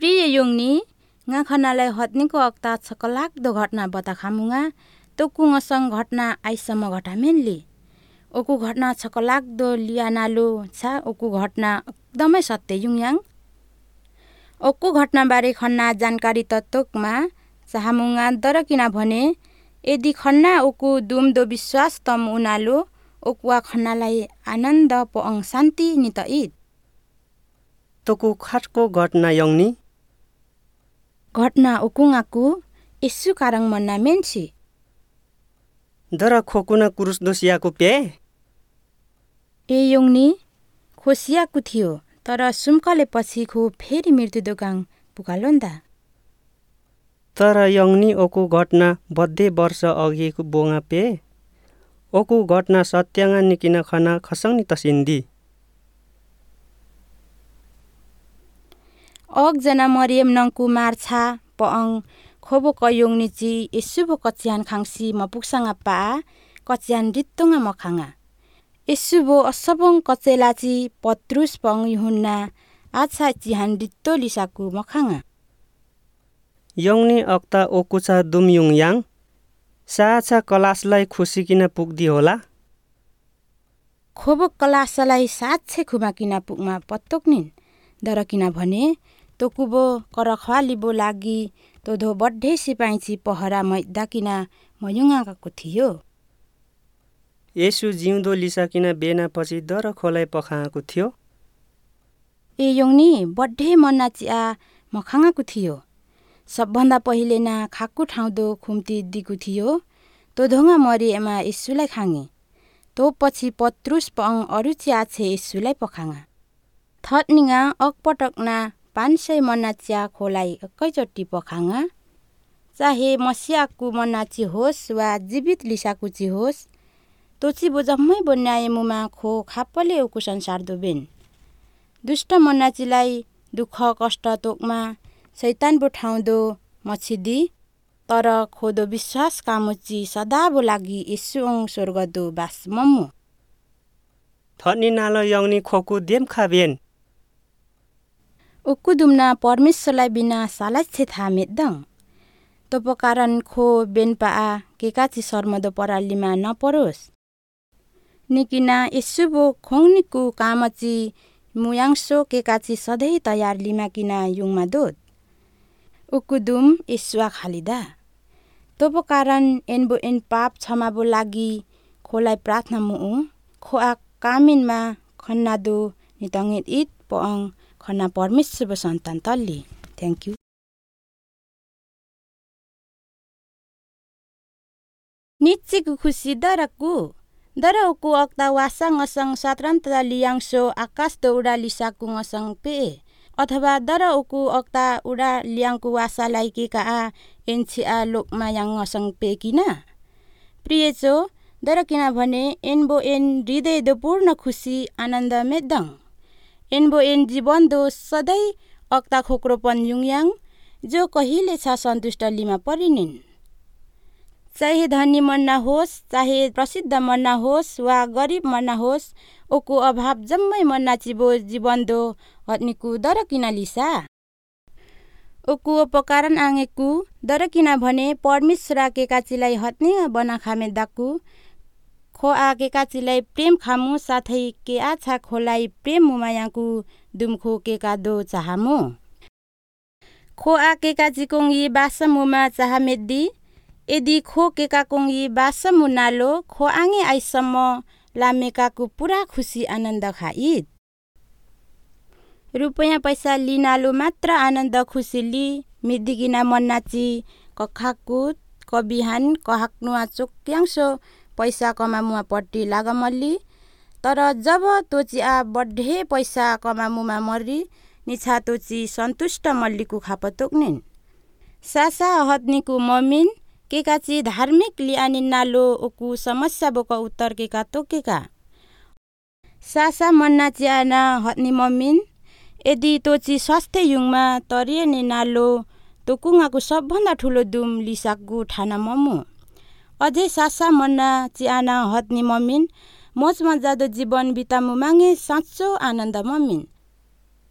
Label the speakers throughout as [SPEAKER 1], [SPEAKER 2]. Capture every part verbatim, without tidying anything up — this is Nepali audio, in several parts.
[SPEAKER 1] प्रिय योङनी nga खनालाई हत्नीको अक्ता छकलाग्दो घटना बता खामुङा तोकुङसँग घटना आइसम्म घटामेनली ओकु घटना छकलाग्दो लियानालो छा ओकु घटना एकदमै सत्य युङयाङ ओकु घटना बारे खन्ना जानकारी तत्वकमा चाहमुङा दरकिना भने यदि खन्ना ओकु दुमदो विश्वास तम उनालो ओकुवा खन्नालाई आनन्द पअङ शान्ति नित ईद
[SPEAKER 2] तोकु खाटको घटना यङनी
[SPEAKER 1] घटना ओकुङाकु यसु कारङ मन्ना मेन्सी
[SPEAKER 2] दर खोकुना कुरुस दोसियाको पे
[SPEAKER 1] ए योङनी खोसियाकु थियो तर सुम्कले पछि खो फेरि मृत्यु दोकाङ पुकालोन्दा
[SPEAKER 2] तर यङनी ओकु घटना बद्दे वर्ष अघिको बोङा पे ओकु घटना सत्याङ्गा निकिन खना खसङनी तसिन्दी
[SPEAKER 1] अग जना मरियम नङकु मार्छा पअङ खोबो कयोङनी ची यसुबो कच्यान खाङसी मपुक्साङा पा कच्यान रित्तोङा मखाङा यसुबो असबङ कचेलाची पत्रुस पङ युहुन्ना आछा चिहान रित्तो लिसाकु मखाङा
[SPEAKER 2] यङनी अक्ता ओकुचा दुम युङयाङ साछा कलासलाई खुसिकिन पुग्दी होला
[SPEAKER 1] खोबो कलासलाई साछे खुमाकिना पुगमा पत्तोक्निन दरकिना भने तोकुबो करखवालिबो लागि तोधो बड्ढे सिपाइची पहरा मैदाकिना मयुङाको थियो
[SPEAKER 2] यसु जिउँदो लिसाकिन बेना पछि दर खोलाइ पखाएको थियो
[SPEAKER 1] ए योङनी बड्ढे मन्ना चिया मखाङाको थियो सबभन्दा पहिले ना खाकु ठाउँदो खुम्ती दिगु थियो तो ढोङा मरिएमा यसुलाई खाङे तो पछि पत्रुस पङ अरु चिया छे यसुलाई पखाङा थटनिङा अकपटकना पाँच सय मन्ना चिया खोलाई एकैचोटि पखाङा चाहे मसियाकु मन्नाची होस् वा जीवित लिसाकुची होस् तोची बो जम्मै बनाए मुमा खो खाप्पले उकु संसार दोबेन दुष्ट मन्नाचीलाई दुःख कष्ट तोकमा शैतान बो ठाउँदो मछिदी तर खोदो विश्वास कामुची सदाबो लागि यसुङ स्वर्गदो बास मम्मु
[SPEAKER 2] थनी नालो यङनी खोकु देम खाबेन
[SPEAKER 1] उकु दुम्ना परमेश्वरलाई बिना सालाइ छे थामेदङ तोपो कारण खो बेनपा केकाची सर्मदो परालीमा नपरोस् निकिना यसुबो खोङनिकु कामची मुयाङसो केकाची सधैँ तयार लिमाकिना युङमा दोत उकुदुम यसुआ खालिदा तोपो कारण एनबो एन पाप क्षमाबो लागि खोलाई प्रार्थना मुउ खोआ कामिनमा खन्नादो नितङित इत पअङ खन्ना परमेश्वरबो सन्तान तल्ली थ्याङ्क यू निच्चीको खुसी दरकु दर उकु अक्ता वासाङ असङ स्वतन्त्रता लियाङसो आकाश दौडा लिसाकु असङ पे अथवा दर उकु अक्ता उडा लियाङकु वासालाई के का एनछिआ लोकमा याङ असङ पे किना प्रियचो दर किना भने एनबो एन हृदय दो पूर्ण खुसी आनन्द मेदङ एनबो एन जीवन दो सधैँ अक्ता खोक्रोपन युङयाङ जो कहिले छ सन्तुष्ट लिमा परिनिन् चाहे धनी मन्ना होस् चाहे प्रसिद्ध मन्ना होस् वा गरिब मन्ना होस् ओको अभाव जम्मै मन्ना चिबो जीवन दो हत्निकु दरकिना लिसा ओकु उपकारण आँगेकु दरकिना भने परमेश्वर केकाचीलाई हत्नी बना खामे दाकु खो आ केकाचीलाई प्रेम खामु साथै के आछा खोलाई प्रेम मुमायाकु दुमखो केका दो चाहमु खो आ केकाची कोङी बासमुमा चाहमेद्दी यदि खो केका कोङी बासमु नालो खो आङे आइसम्म लामेकाकु पुरा खुसी आनन्द खाइद रुपैयाँ पैसा लिनालो मात्र आनन्द खुसी लि मिदिगिना मन्नाची कखाकुत कबिहान कहाक्नुवा चोक्याङसो पैसा कमामुवा पट्टी लागमल्ली तर जब तोचिआ बढे पैसा कमामुमा मर्री निछा तोची सन्तुष्ट मल्लीकु खापतोक्निन् सासा हत्नीकु ममिन केकाची धार्मिक लिआनिन नालो ओकु समस्या बोका उत्तर केका तोकेका सासा मन्ना चियाना हत्नी ममिन यदि तोची स्वास्थ्य युङमा तरिएने नालो तोकुङाको सबभन्दा ठुलो दुम लिसाकु ठाना ममु अझै सासा मन्ना चियाना हत्नी ममिन मोज मजादो जीवन बितामु मागे साँचो आनन्द ममिन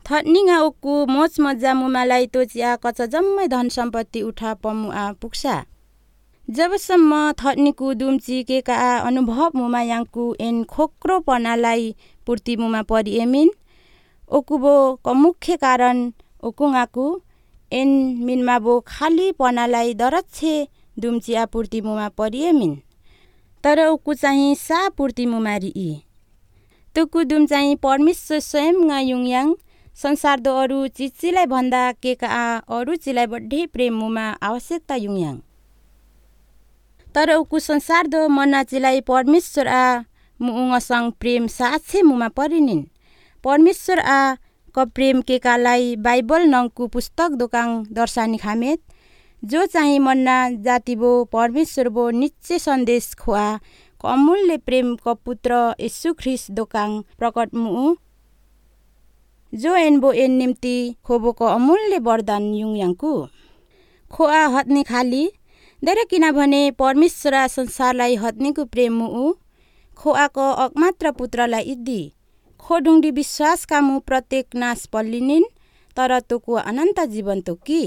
[SPEAKER 1] थनिङा ओकु मोच मजा मुमालाई तोचिया कच जम्मै धन सम्पत्ति उठा पमुआ पुक्सा जबसम्म थनिकु दुम्ची केका अनुभव मुमा याङकु एन खोक्रो पनालाई पूर्ति मुमा परिएमिन ओकुबो क मुख्य कारण ओकुङाकु एन मिनमाबो खाली पनालाई दरच्छे दुम्चिया पूर्ति मुमा परिएमिन तर ओकु चाहिँ सा पूर्ति मुमा रिई तुकु दुम चाहिँ परमेश्वर स्वयं nga युङयाङ संसार दो अरु चिचिलाई भन्दा केका अरु चिलाई बढे प्रेम मुमा आवश्यकता युङयाङ तर उकु संसार दो मना चिलाई परमेश्वर आ मुङसङ प्रेम साछे मुमा परिनिन परमेश्वर आ क प्रेम केकालाई बाइबल नङकु पुस्तक दोकाङ दर्शानी खामेत जो चाहिँ मन्ना जातिबो परमेश्वर बो निश्चय सन्देश खोआ क अमूल्य प्रेम क पुत्र यीशु ख्रीष्ट दोकाङ प्रकट मुउ जो एनबो एन निम्ति खोबो क अमूल्य वरदान युङयाङकु खोआ हत्नी खाली दरे किनभने परमेश्वर संसारलाई हत्नीको प्रेम मुउ खोआ क एकमात्र पुत्रलाई इद्दी खोडुङडी विश्वास कामु प्रत्येक नाश पल्लिनिन तर तोको अनन्त जीवन तो कि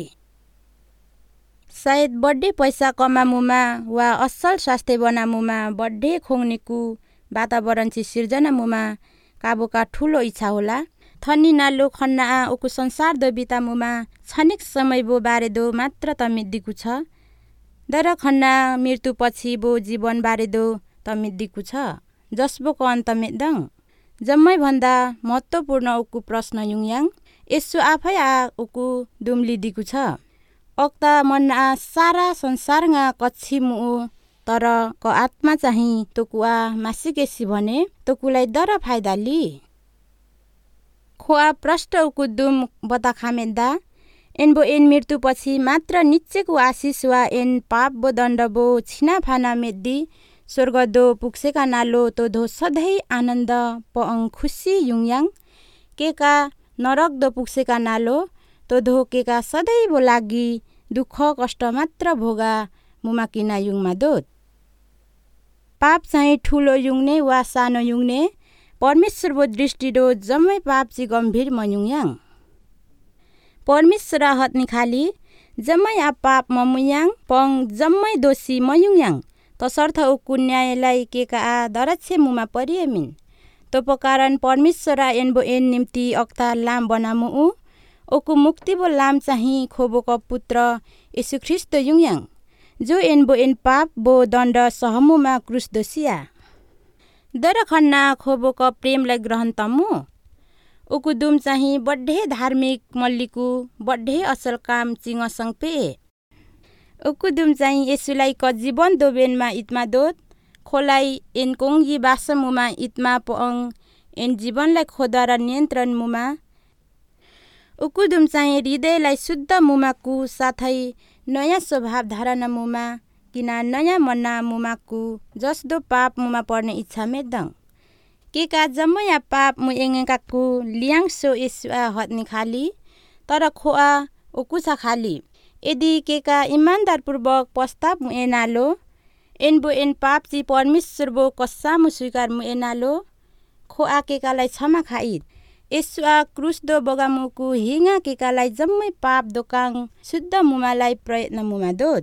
[SPEAKER 1] सायद बड्डे पैसा कमामुमा वा असल स्वास्थ्य बनामुमा बड्डे खोङ्नेकु वातावरण छि सिर्जना मुमा काबोका ठुलो इच्छा होला थनी नालो खन्ना ओकु संसार दो बिता मुमा क्षणिक समय बो बारे दो मात्र तमिद्दिकु छ दर खन्ना मृत्यु पछि बो जीवन बारे दो तमिद्दिकु छ जसबो क अन्त मेदङ जम्मै भन्दा महत्त्वपूर्ण ओकु प्रश्न युङयाङ यसो आफै आ ओकु दुम्लिदिकु छ अक्ता मन्ना सारा संसारङा कच्छी मुउ तर क आत्मा चाहिँ तोकुआ मासिकेसी भने तोकुलाई दर फाइदा लि खोआ प्रष्ट उकु दुम बता खामेदा एनबो एन मृत्यु पछि मात्र निच्चेको आशिष वा एन पाप बो दण्ड बो छिना फाना मेद्दी स्वर्ग दो पुक्सेका नालो तो धो सधैँ आनन्द पअङ खुसी युङयाङ केका नरक दो पुक्सेका नालो तो धो केका सधैँ बो लागि दुःख कष्ट मात्र भोगा मुमाकिना युङमा दोत पाप चाहिँ ठुलो युङने वा सानो युङने परमेश्वर बो दृष्टि दो जम्मै पाप छि गम्भीर मयुङयाङ परमेश्वर हत्नी खाली जम्मै आ पाप ममुयाङ पङ जम्मै दोषी मयुङयाङ तसर्थ उकु न्यायलाई केका आ दरच्छे मुमा परिएमिन तोपो कारण परमेश्वर एनबो एन निम्ति अक्ता लाम बनामु उ ओकु मुक्ति बो लाम चाहिँ खोबो क पुत्र यीशु ख्रीष्ट युङयाङ जो एनबो एन पाप बो दण्ड सहमुमा क्रुस दोसिया दर खन्ना खोबो क प्रेमलाई ग्रहण तमु उकु दुम चाहिँ बड्ढे धार्मिक मल्लीकु बड्ढे असल काम चिङ संगपे उकु दुम चाहिँ यसुलाई क जीवन दोबेनमा इत्मा दोत खोलाई एन कोङ्गी बासमुमा इत्मा पोङ एन जीवनलाई खोद्वारा नियन्त्रण मुमा उकु दुम चाहिँ हृदयलाई शुद्ध मुमाकु साथै नयाँ स्वभाव धारणा मुमा किना नयाँ मन्ना मुमाकु जसदो पाप मुमा पर्ने इच्छा मेदङ केका जम्मै पाप मुएङेकाकु लियाङसो यसुआ हत्नी खाली तर खोआ ओकुछा खाली यदि केका इमानदार पूर्वक प्रस्ताव मुएनालो एनबो एन पाप ची परमेश्वर बो कस्सामु स्वीकार मुएनालो खोआ केकालाई क्षमा खाइत यसुआ क्रुस दो बगामुकु हिङा केकालाई जम्मै पाप दोकाङ शुद्ध मुमालाई प्रयत्न मुमा दोत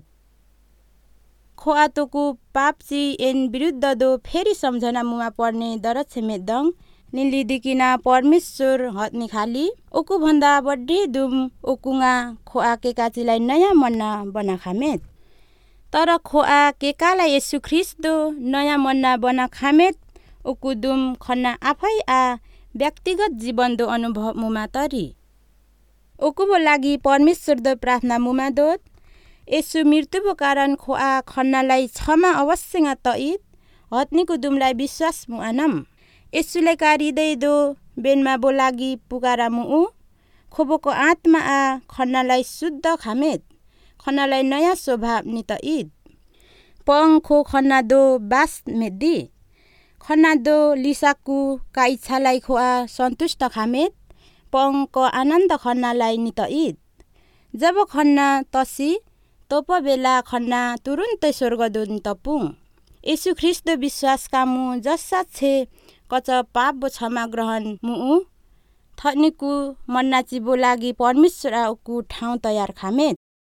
[SPEAKER 1] खोआ तोकु पाप ची एन विरुद्ध दो फेरि सम्झना मुमा पर्ने दरच्छे मेदङ निलिदिकिना परमेश्वर हत्नी खाली ओकु भन्दा बड्ढे दुम ओकुङा खोआ केकाचीलाई नयाँ मन्ना बना खामेत तर खोआ केकालाई यीशु ख्रीष्ट दो नयाँ मन्ना बना खामेत ओकु दुम खन्ना आफै आ व्यक्तिगत जीवन दो अनुभव मुमा तरी ओकुबो लागि परमेश्वर दो प्रार्थना मुमा दोत यसु मृत्युको कारण खोआ खन्नालाई क्षमा अवश्य तइद हत्नीको दुमलाई विश्वास मुआनम यसुले का हृदय दो बेनमा बो लागि पुकारा मुउ खोबोको आत्मा आ खन्नालाई शुद्ध खामेत खन्नालाई नयाँ स्वभाव नितइद पङ खो खन्ना दो बास मेद्दी खन्ना दो लिसाकु का इच्छालाई खोआ सन्तुष्ट खामेत पङ को आनन्द खन्नालाई नितइद जब खन्ना तसी तोप बेला खन्ना तुरुन्तै स्वर्गदूत तपुङ यीशु ख्रीष्ट विश्वास कामु जस्सा छे कच पाप बो क्षमा ग्रहण मुउ थनिकु मन्नाचिबो लागि परमेश्वर उकु ठाउँ तयार खामे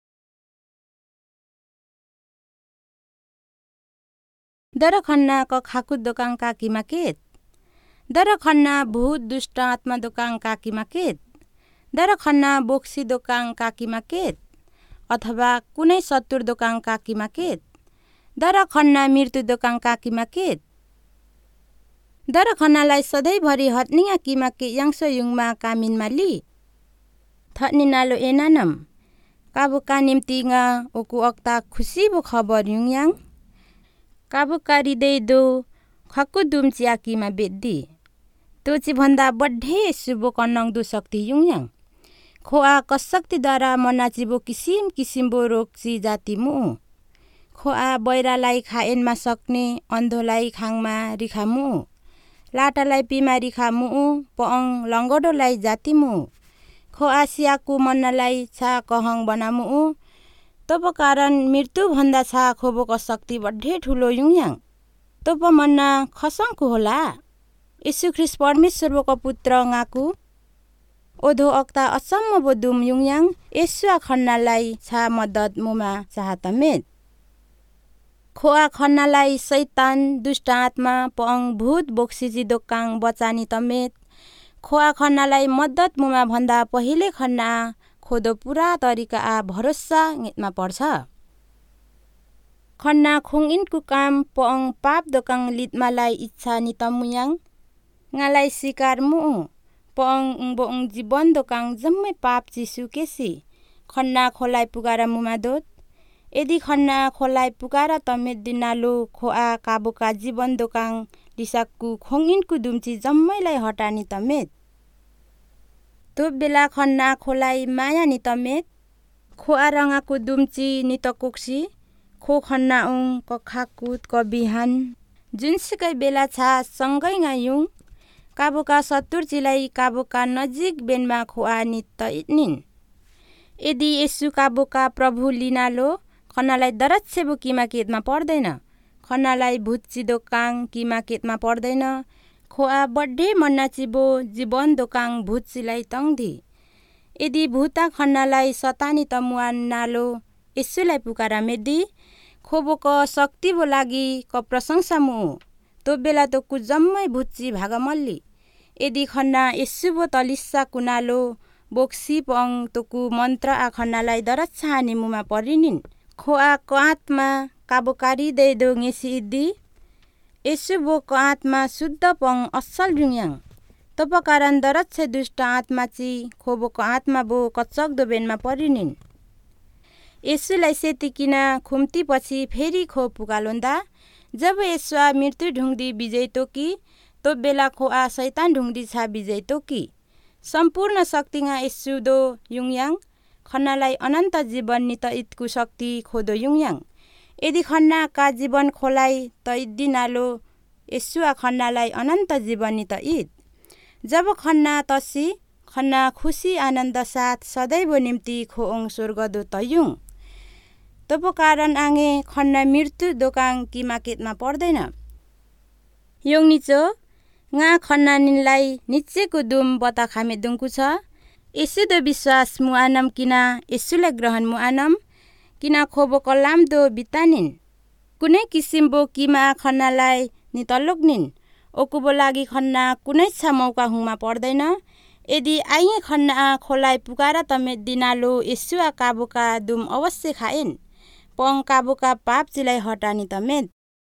[SPEAKER 1] दर खन्ना क खाकु दोकान काकी माकेत दर खन्ना भूत दुष्ट आत्मा दोकान काकी माकेत दर खन्ना बोक्सी दोकान काकी माकेत अथवा कुनै सत्तुर दोकान काकी माकेत दर खन्ना मृत्यु दोकान काकी माकेत दर खन्नालाई सधैँभरि हट्निया किमाके याङ्सो युङमा कामिन माली थट्नि नालो एनानम काबुका निम्तिगा ओकु अक्ता खुसीबो खबर युङयाङ काबुका हृदय दो खक्कु दुम्चिया किमा बेद्दी तोची भन्दा बढे सुबो कन्नङ दु शक्ति युङयाङ खोआ कसक्ति द्वारा मनाचिबो किसिम किसिमबो रोगची जाति मु खोआ बैरालाई खाएनमा सक्ने अन्धोलाई खाङमा रिखामु लाटालाई बिमारी खामु पअङ लङ्गडोलाई जातिमु खोआ सियाकु मन्नालाई छा कहङ बनामु तब कारण मृत्यु भन्दा छा खोबोको शक्ति बढे ठुलो युङयाङ तब मन्ना खसङको होला यीशु ख्रीष्ट परमेश्वरको पुत्र ngaku ओधो अक्ता असम्म बोदुम युङयाङ येशुआ खन्नालाई छा मद्दत मुमा चाहतमेत खोआ खन्नालाई शैतान दुष्ट आत्मा पअङ भूत बोक्सिजी दोकाङ बचानी तमेत खोआ खन्नालाई मद्दत मुमा भन्दा पहिले खन्ना खोदो पुरा तरिका आ भरोसा ङेतमा पर्छ खन्ना खोङइनको काम पअङ पाप दोकाङ लितमालाई इच्छा नितमुयाङ ngaलाई सिकार मु पअङ उङबो उङ जीवन दोकाङ जम्मै पाप चिसु केसी खन्ना खोलाई पुगारा मुमा दोत यदि खन्ना खोलाई पुगारा तमेत दिनालो खोआ काबुका जीवन दोकाङ लिसाकु खोङइनको दुम्ची जम्मैलाई हटानी तमेत तो बेला खन्ना खोलाई माया नि तमेत खोआ रङाको दुम्ची नितकोक्सी खो खन्ना उङ कखाकुत क बिहान जुनसुकै बेला छा सँगै गायुङ काबुका सत्तुरजीलाई काबुका नजिक बेनमा खोआ नित इतनिन यदि यसु काबुका प्रभु लिनालो खन्नालाई दरच्छेबु किमा केतमा पर्दैन खन्नालाई भुच्ची दोकाङ किमा केतमा पर्दैन खोआ बढे मन्नाचिबो जीवन दोकाङ भुच्चीलाई तङदी यदि भूता खन्नालाई सतानी तमुआन नालो यसुलाई पुकारा मेदी खोबोको शक्तिबो लागि क प्रशंसा मु तो बेला तो कु जम्मै भुच्ची भागमल्ली यदि खन्ना यसुबो तलिस्सा कुनालो बोक्सी पङ तोकु मन्त्र आ खन्नालाई दरच्छा निमुमा परिनिन खोआ को आत्मा काबोकारी दे दो ngeसी इद्दी यसुबो को आत्मा शुद्ध पङ असल जुङयाङ तब कारण दरच्छे दुष्ट आत्मा ची खोबोको आत्मा बो कचक दो बेनमा परिनिन यसुलाई सेतिकिना खुम्ती पछि फेरि खो पुगालोन्दा जब यसुआ मृत्यु ढुङ्दी विजय तोकी तो बेला खोआ शैतान ढुङ्दी छा विजय तोकी सम्पूर्ण शक्तिगा यसु दो युङयाङ खन्नालाई अनन्त जीवन नित इतकु शक्ति खोदो युङयाङ यदि खन्ना का जीवन खोलाई त इद्दिनालो यसुआ खन्नालाई अनन्त जीवन नित इत जब खन्ना तसी खन्ना खुसी आनन्द साथ सदैव निम्ति खोङ स्वर्गदो तयुङ तब कारण आङे खन्ना मृत्यु दोकाङ किमा केतमा पर्दैन योङ निचो nga खन्ना निलाई निच्चेको दुम बता खामे दुङकु छ यसु दो विश्वास मुआनम किना यसुलाई ग्रहण मुआनम किना खोबो कलाम दो बितानिन कुनै किसिमबो किमा खन्नालाई नितलोग्निन ओकुबो लागि खन्ना कुनै छ मौका हुमा पर्दैन यदि आइए खन्ना खोलाई पुकारा तमे दिनालो यसुआ काबुका दुम अवश्य खाएन पङ काबुका पाप चिलाई हटानी तमेत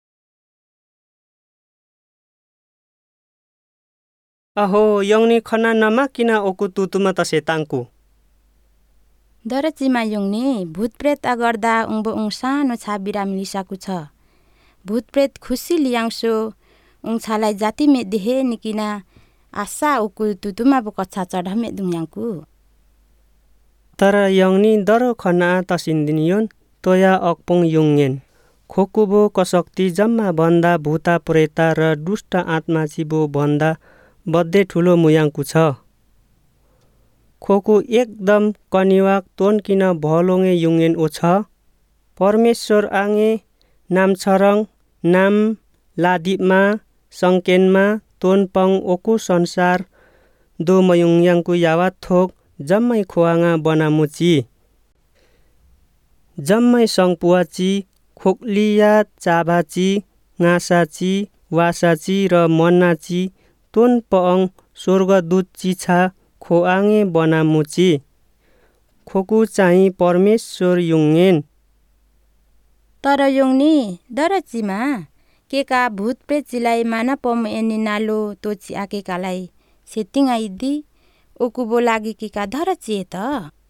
[SPEAKER 2] अहो यङनी खना नमा किना ओकु तुतुमा त सेताङकु
[SPEAKER 1] दरचिमा यङनी भूतप्रेत अगर्दा उङबो उङ सानो छा बिराम लिसाकु छ भूतप्रेत खुसी लियाङसो उङ छालाई जाति मे देहे निकिना आशा ओकु तुतुमा बो कच्छा चढमे दुङयाङकु
[SPEAKER 2] तर यङनी दरो खना तसिन्दिनियोन तोया अकपुङ युङयेन खोकुबो कसक्ति जम्मा भन्दा भूता प्रेता र दुष्ट आत्मा चिबो भन्दा बद्धे ठुलो मुयाङकु छ खोकु एकदम कनिवाक तोन किन भलोङे युङयेन ओ छ परमेश्वर आङे नाम छरङ नाम लादिपमा सङ्केनमा तोनपङ ओकु संसार दो मयुङयाङको यावा थोक जम्मै खोवाङा बनामुची जम्मै सङ्पुवाची खोक्लिया चाबाची ngasaची वासाची र मन्नाची तोन पअङ स्वर्गदूत चिछा खोआङे बनामुची खोकु चाहिँ परमेश्वर युङेन
[SPEAKER 1] तर युङनी दरचिमा केका भूत प्रेत चिलाई माना पम एनी नालो तोची आके कालाई सेटिङ आइदी ओकुबो लागि केका दरचिए त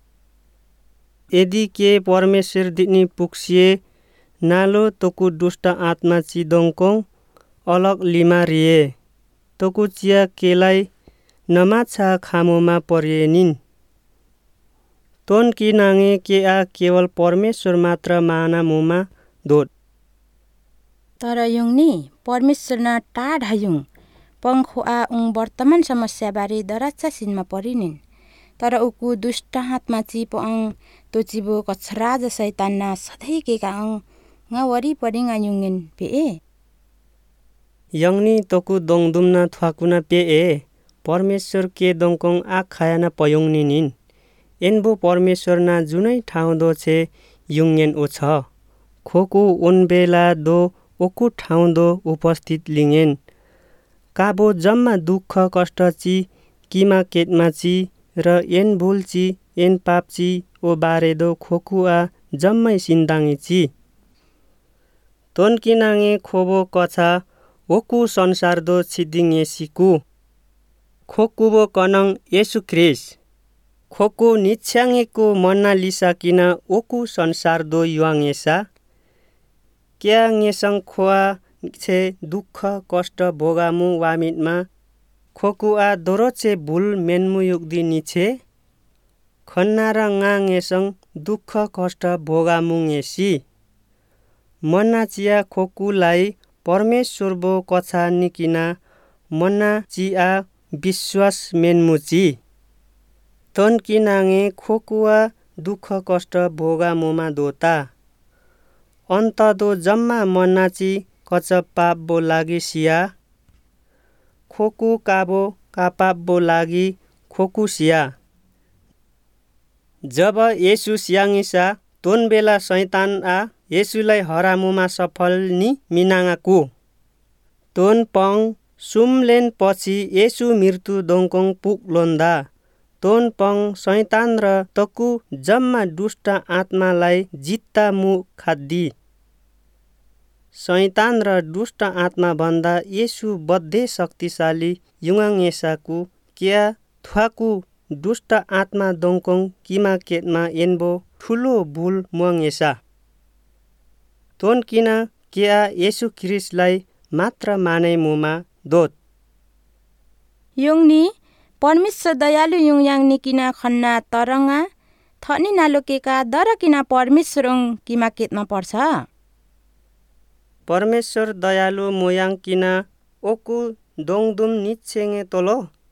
[SPEAKER 2] यदि के परमेश्वर दिनी पुक्सिए नालो तोकु दुष्ट आत्मा चिदोङकोङ अलग लिमा रिए तोकु चिया केलाई नमाछा खामोमा परिएनिन् तोन कि नाङे के आ केवल परमेश्वर मात्र माना मुमा दोट
[SPEAKER 1] तर युङनी परमेश्वर न टाढ युङ पंखो आ उङ वर्तमान समस्या बारे दराचा सिनमा परिनिन् तर उकु दुष्ट हातमा चिप अङ तोचिबो कछराज शैतानना सधैँ केका अङ nga वरिपरि nga युङेन पे
[SPEAKER 2] यङनी तोकु दोङदुमना थ्वाकुना पे ए परमेश्वर के दोङकोङ आ खायाना पयोङनिनिन् एनबो परमेश्वरना जुनै ठाउँ दो छे युङेन ओ छ खोकु उनबेला दो ओकु ठाउँ दो उपस्थित लिङेन काबो जम्मा दुःख कष्ट ची किमा केटमा ची र एन भूल ची एन पाप ची ओ बारे दो खोकु आ जम्मै सिन्दाङी ची तोन किनाङे खोबो कछा ओकु संसार दो छिदिङे सिकु खोकुबो कनङ येशु ख्रिस्ट खोकु निछ्याङेको मन्ना लिसा किना ओकु संसार दो युवाङेसा क्या ङेसङ खोआ छे दुःख कष्ट भोगामु वामितमा खोकु आ दोरोचे भूल मेन्मु युक्दि निछे खन्ना र ङा ङेसङ दुःख कष्ट भोगामु ङेसी मन्ना चिया खोकुलाई परमेश्वर बो कछा निकिना मन्ना चिया विश्वास मेन्मुची तन किनाङे खोकुआ दुःख कष्ट भोगा मोमा दोता अन्त दो जम्मा मन्नाची कच पाप बो लागि सिया खोकु काबो का पाप बो लागि खोकु सिया जब येशु सियाङिसा तोन बेला शैतान आ येशुलाई हरामुमा सफल नि मिनाङाकु तोन पङ सुमलेन पछि येशु मृत्यु दोङकोङ पुक लोन्दा तोन पङ शैतान र तकु जम्मा दुष्ट आत्मालाई जित्ता मु खाद्दी शैतान र दुष्ट आत्मा भन्दा येशु बद्धे शक्तिशाली युङाङेसाकु क्या थ्वाकु दुष्ट आत्मा दोङकोङ किमा केटमा एन्बो ठुलो भूल मुङेसा तोन किना क्या येशु ख्रिस्टलाई मात्र माने मुमा दोत
[SPEAKER 1] युङनी परमेश्वर दयालु युङयाङ निकिना खन्ना तरङा थनी नालो केका दर किना परमेश्वर किमा केतमा पर्छ
[SPEAKER 2] परमेश्वर दयालु मोयाङ किना ओकु दोङदुम निच्छेङे तोलो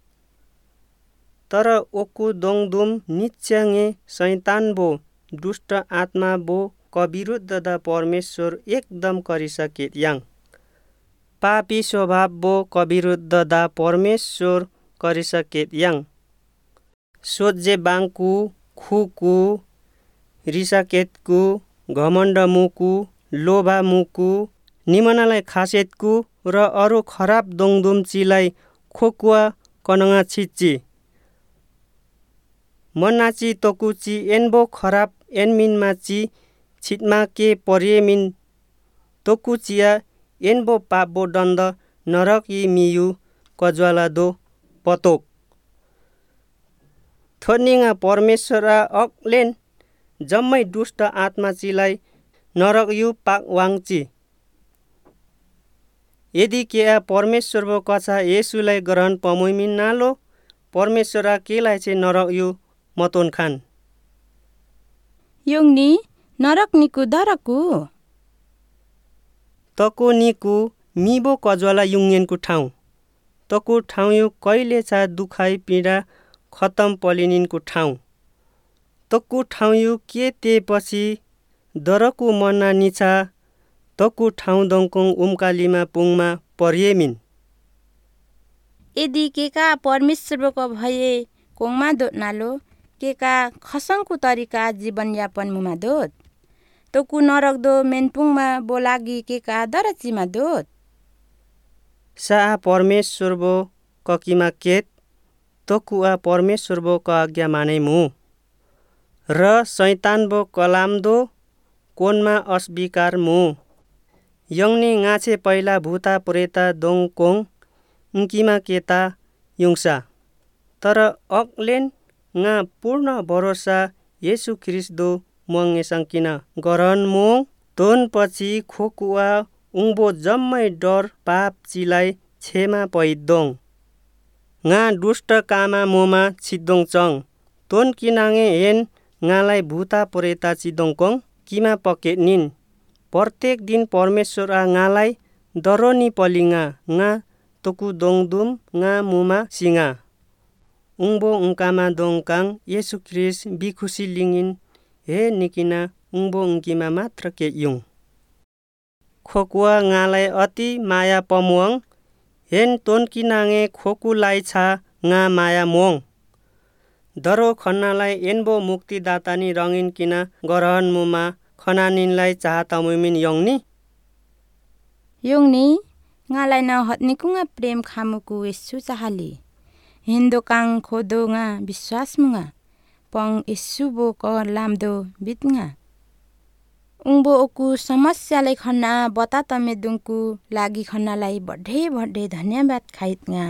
[SPEAKER 2] तर ओकु दोङदुम निच्छेङे शैतान बो दुष्ट आत्मा बो कविरुद्ध द परमेश्वर एकदम करिसके याङ पापी स्वभाव बो कविरुद्ध द परमेश्वर करिसके याङ सोजे बाङकु खुकु रिसाकेतकु घमण्ड मुकु लोभा मुकु निमनालाई खासेतकु र अरु खराब दोङदुम चिलाई खोकुवा कनङा छिच्ची मनाची तोकुची एन्बो खराब एनमिनमा ची छिटमा के परिएमिन तोकुचिया एन्बो पापबो दण्ड नरक यी मियु कज्वाला दो पतोक थोनिङा परमेश्वरा अकलेन जम्मै दुष्ट आत्मा चिलाई नरक यु पाक वाङची यदि के परमेश्वर बो कछा येशुलाई ग्रहण पमुइमिन नालो परमेश्वरा केलाई चाहिँ नरक यु मतोन खान
[SPEAKER 1] युङनी नरक निकु दरकु
[SPEAKER 2] तको निकु मिबो कज्वाला युङेनको ठाउँ तको ठाउँ यो कहिले चा दुखाइ पीडा खतम पलिनिनको ठाउँ तको ठाउँ यो के ते पछि दरकु मन्ना निचा तको ठाउँ दङकोङ उम्कालीमा पुङमा परिएमिन
[SPEAKER 1] यदि केका परमेश्वरको भए कोङमा दोत नालो केका खसङको तरिका जीवनयापन मुमा दोत तोकु नरक दो मेनपुङमा बोलागी केका दरचीमा दोत
[SPEAKER 2] सा परमेश्वरबो ककीमा केत तोकुआ परमेश्वरबो का आज्ञा माने मु र शैतानबो कलाम दो कोनमा अस्वीकार मु यङनी ngaचे पहिला भूता प्रेता दोङ कोङ उङ्कीमा केता युङसा तर अकलेन nga पूर्ण भरोसा येशु ख्रिस्टो मङ्गे सङ्किन गरन मोङ तोन पछि खोकुवा उङ्बो जम्मै डर पाप चिलाई छेमा पैदोङ nga दुष्ट कामा मोमा छिदोङ चङ तोन किनाङे हेन ngaलाई भूता परेता चिदोङकोङ किमा पके निन प्रत्येक दिन परमेश्वर आ ngaलाई दरोनी पलिङा nga तोकु दोङदुम nga मुमा सिङा उङ्बो उङ्कामा दोङकाङ येशु ख्रिस्ट बिखुसी लिङिन हे निकिना उङ्बो उङ्कीमा मात्र के युङ खोकुवा ngaलाई अति माया पमुङ हेन तोनकिनाङे खोकुलाई छा nga माया मोङ दरो खन्नालाई एन्बो मुक्तिदातानी रङिन किना गरहन मुमा खनानिनलाई चाहतमुमिन यङनी
[SPEAKER 1] यङनी ngaलाई न हतनिकुङा प्रेम खामुकु येशु चाहली हिन्दोकाङ खोदोङा विश्वास मुङा पङ येशुबो क लामदो बितङा उङ्बो ओकु समस्यालाई खन्ना बता तमे दुङकु लागि खन्नालाई बढे बढे धन्यवाद खाइतङा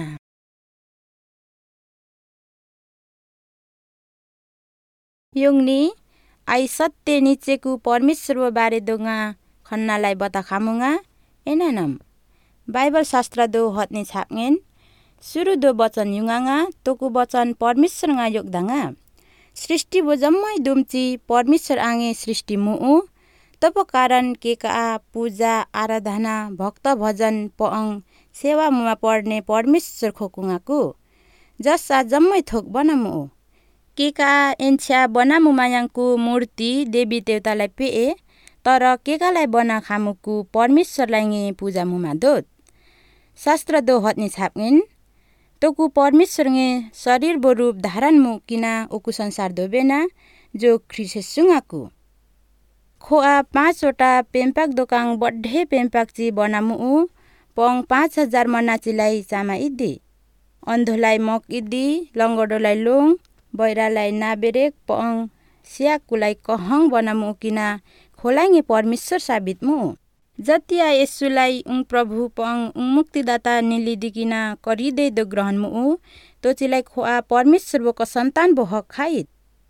[SPEAKER 1] यङनी आई सत्य निचेकु परमेश्वर बारे दोङा खन्नालाई बता खामुङा एनानम बाइबल शास्त्र दो हतनि छाप्ङेन सुरु दो वचन युङाङा तोकु वचन परमेश्वरङा योगदाङा सृष्टि बो जम्मै दुम्ची परमेश्वर आङे सृष्टि मुउ तब कारण केका पूजा आराधना भक्त भजन पअङ सेवा मुमा पढ्ने परमेश्वर खोकुङाको जस्सा जम्मै थोक बनामु केका एन्छ्या बनामु मायाङको मूर्ति देवी देवतालाई पेए तर केकालाई बना खामुकु परमेश्वरलाई पूजा मुमा दोत शास्त्र दो हतनि छाप्ङेन तोकु परमेश्वरङे शरीर बो रूप धारण मु किना ओकु संसार दोबेना जो ख्रिसेसुङाकु खोआ पाँचवटा पेम्पाक दोकाङ बढे पेम्पाक ची बनामु पङ पाँच हजार मनाचीलाई चामा इद्दी अन्धोलाई मक इद्दी लङ्गडोलाई लोङ बैरालाई नाबेरेक पङ सियाकुलाई कहङ बनामु किना खोलाङ्गे परमेश्वर साबित मु जतिया येशुलाई उङ प्रभु पङ उङ मुक्तिदाता निलिदिकिना करिदे दो ग्रहण मु तोचिलाई खोआ परमेश्वर बोको सन्तान बो हक खाइत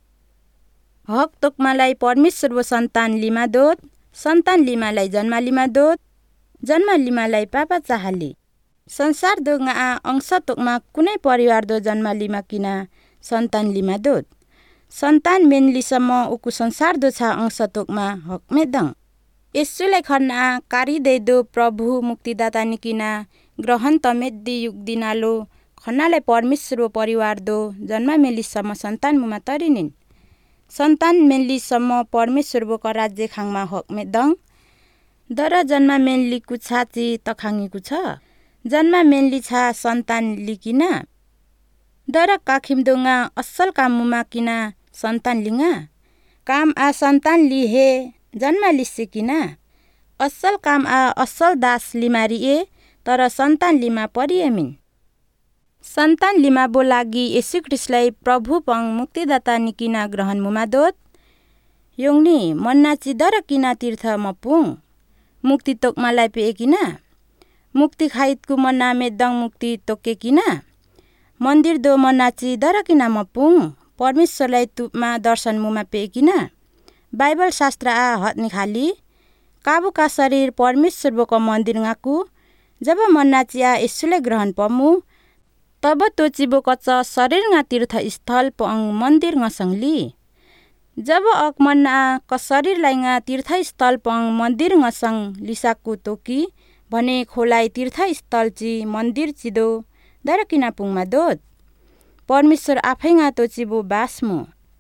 [SPEAKER 1] हक तोकमालाई परमेश्वर बो सन्तान लिमा दोत सन्तान लिमालाई जन्मा लिमा दोत जन्मा लिमालाई पापा चाहली संसार दोङा अंश तोकमा कुनै परिवार दो जन्मा लिमा किना सन्तान लिमा दोत सन्तान मेनलीसम्म उकु संसार दो छ अंश तोकमा हक मेदङ येशुलाई खन्ना कारिदे दो प्रभु मुक्तिदाता निकिना ग्रहण तमेद्दी युग दिनालो खन्नालाई परमेश्वर परिवार दो जन्मा मेलीसम्म सन्तान मुमा तरिनिन् सन्तान मेनलीसम्म परमेश्वरको राज्य खाङमा हक मेदङ दर जन्मा मेनली कुछाची तखाङीकु छ जन्मा मेनली छ सन्तान लिकिना दर काखिमदोङा असल काम मुमा किना सन्तान लिङा काम आ सन्तान लिहे जन्मा लिसिकिना असल काम आ असल दास लिमारिए तर सन्तान लिमा परिएमिन सन्तान लिमा बो लागि येशु ख्रिस्टलाई प्रभु पङ मुक्तिदाता निकिना ग्रहण मुमा दोत योङनी मन्नाची दर किना तीर्थ मपुङ मुक्ति तोकमालाई पेकिना मुक्ति खाइतकु मन्ना मेदङ मुक्ति तोकेकिना मन्दिर दो मन्नाची दर किना मपुङ परमेश्वरलाई तुपमा दर्शन मुमा पेकिना बाइबल शास्त्र आ हतनि खाली काबुका शरीर परमेश्वर बोको मन्दिर ngaku जब मन्नाचिया येशुले ग्रहण पमु तब तोचिबो कच शरीर nga तीर्थ स्थल पङ मन्दिर ngसङली जब अक मन्ना क शरीरलाई nga तीर्थ स्थल पङ मन्दिर ngसङ लिसाकु तोकी भने खोलाई तीर्थ स्थल ची मन्दिर चिदो दरकिना पुङमा दोत परमेश्वर आफै nga तोचिबो बासमु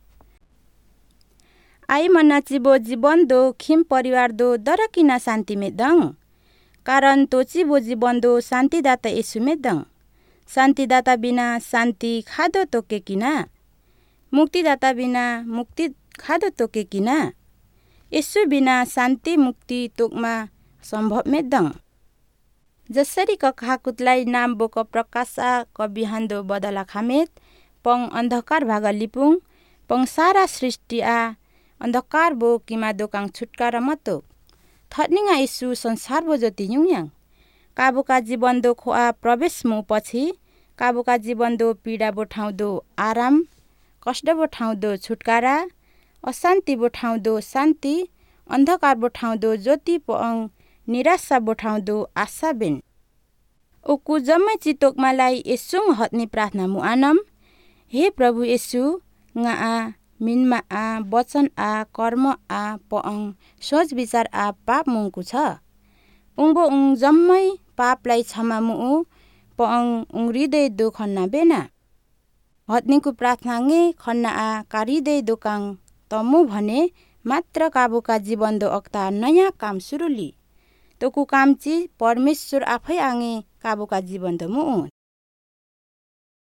[SPEAKER 1] आई मन्नाचिबो जीवन दो खिम परिवार दो दरकिना शान्ति मेदङ कारण तोचिबो जीवन दो शान्तिदाता येशु मेदङ शान्तिदाता बिना शान्ति खादो तोके किना, मुक्तिदाता बिना मुक्ति खादो तोके किना, यसु बिना शान्ति मुक्ति तोकमा सम्भव मेदङ। जसरी कखाकुतलाई नाम बोक प्रकाशा क बिहान्दो बदला खामेत पङ अन्धकार भाग लिपुङ पङ सारा सृष्टि आ अन्धकार बो किमा दोकाङ छुटकारा मतो थर्निङा यसु संसार बो ज्योति युङयाङ काबुका जीवन दो खोआ प्रवेश मु पछि काबुका जीवन दो पीडा बो ठाउँ दो आराम, कष्ट बो ठाउँ दो छुटकारा, अशान्ति बो ठाउँ दो शान्ति, अन्धकार बो ठाउँ दो ज्योति पङ निराशा बो ठाउँ दो आशा बेन। ओकु जम्मै चितोकमालाई यसुङ हत्नी प्रार्थना मु आनम। हे प्रभु यसु nga a मिनमा आ वचन आ कर्म आ पअङ सोच विचार आ पाप मुङकु छ उङबो उङ जम्मै पापलाई क्षमा मुउ पअङ उङ हृदय दो खन्ना बेना हत्नीको प्रार्थना गे खन्ना आ कारिदय दोकाङ तमु भने मात्र काबुका जीवन दो अक्ता नयाँ काम सुरुली तोकु कामची परमेश्वर आफै आङे काबुका जीवन दो मुउ